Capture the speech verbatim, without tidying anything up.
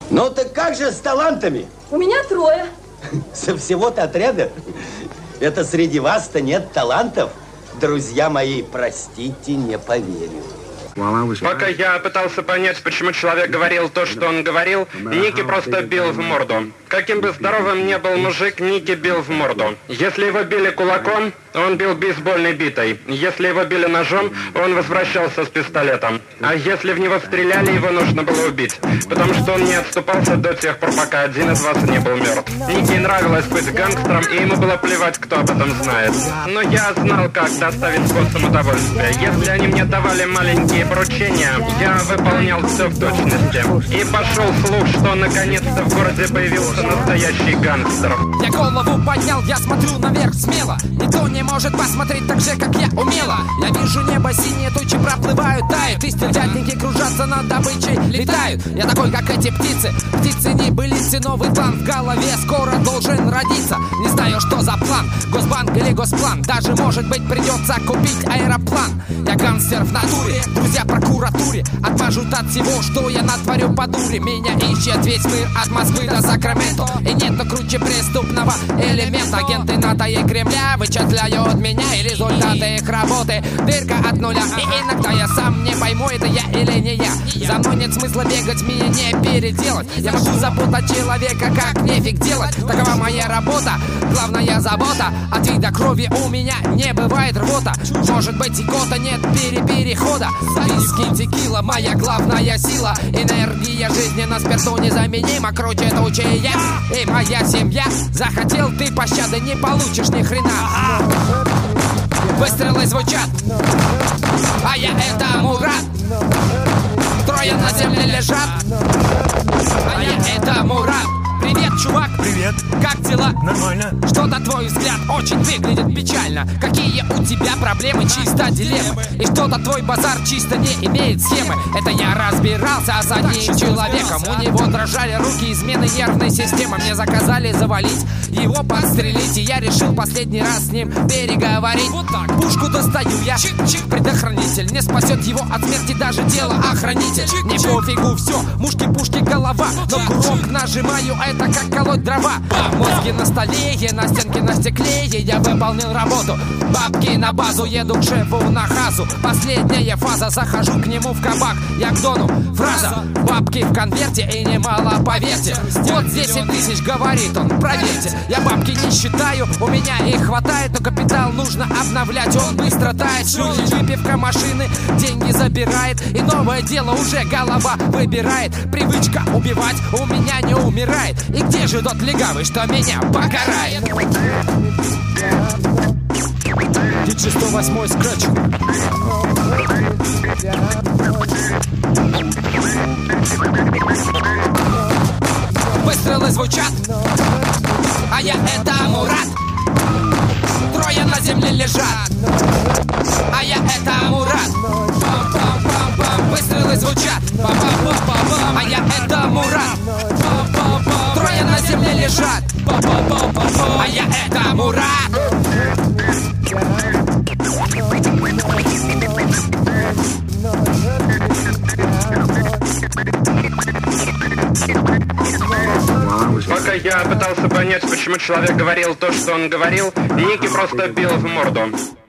Ну так как же с талантами? У меня трое. Со всего-то отряда? Это среди вас-то нет талантов? Друзья мои, простите, не поверю. Пока я пытался понять, почему человек говорил то, что он говорил, Ники просто бил в морду. Каким бы здоровым ни был мужик, Ники бил в морду. Если его били кулаком, он бил бейсбольной битой. Если его били ножом, он возвращался с пистолетом. А если в него стреляли, его нужно было убить. Потому что он не отступался до тех пор, пока один из вас не был мертв. Ники нравилось быть гангстером, и ему было плевать, кто об этом знает. Но я знал, как доставить способ удовольствия. Если они мне давали маленькие поручения, я выполнял все в точности. И пошел слух, что наконец-то в городе появился настоящий гангстер. Я голову поднял, я смотрю наверх смело. Никто не может посмотреть так же, как я умела. Я вижу небо синее, тучи проплывают, тают. И стервятники кружатся над добычей, летают. Я такой, как эти птицы. Птицы не былицы, новый план в голове скоро должен родиться. Не знаю, что за план, Госбанк или Госплан. Даже, может быть, придется купить аэроплан. Я гангстер в натуре, друзья прокуратуре отмажут от всего, что я натворю по дуре. Меня ищет весь мир от Москвы до Сакраменто. И нету круче преступного элемента. Агенты НАТО и Кремля вычисляют меня и результаты их работы. Дырка от нуля. И иногда я сам не пойму, это я или не я. За мной нет смысла бегать, меня не переделать. Я могу запутать человека, как нефиг делать. Такова моя работа, главная забота. От вида крови у меня не бывает рвота. Может быть, икота, нет пере-перехода. Виски, текила, моя главная сила. Энергия жизни на спирту незаменима. Круче тучи я и моя семья. Захотел ты пощады, не получишь ни хрена. Выстрелы звучат, а я это Мурат. Трое на земле лежат, а я это Мурат. Привет, чувак! Привет! Как дела? Нормально. Что-то твой взгляд очень выглядит печально. Какие у тебя проблемы, чисто дилеммы. И что-то твой базар чисто не имеет схемы. Это я разбирался с одним человеком. У него дрожали руки, измены нервной системы. Мне заказали завалить, его подстрелить. И я решил последний раз с ним переговорить. Вот так. Пушку достаю я, чик-чик, предохранитель. Не спасет его от смерти даже тело-охранитель. Не пофигу, все, мушки-пушки, голова. Но курок нажимаю, это как колоть дрова. Мозги на столе, на стенке, на стекле. Я выполнил работу. Бабки на базу, еду к шефу на хазу. Последняя фаза, захожу к нему в кабак. Я к Дону, фраза: бабки в конверте и немало, поверьте. Вот здесь семь тысяч, говорит он, проверьте. Я бабки не считаю, у меня их хватает. Но капитал нужно обновлять, он быстро тает. Шлюхи, выпивка, машины, деньги забирает. И новое дело уже голова выбирает. Привычка убивать у меня не умирает. И где же тот легавый, что меня покарает? Диджей сто восемь скретч. Выстрелы звучат, а я это Мурат. Трое на земле лежат, а я это Мурат. Выстрелы звучат, а я это Мурат. Трое на земле лежат, а я это Мурат. Пока я пытался понять, почему человек говорил то, что он говорил, Ники просто бил в морду.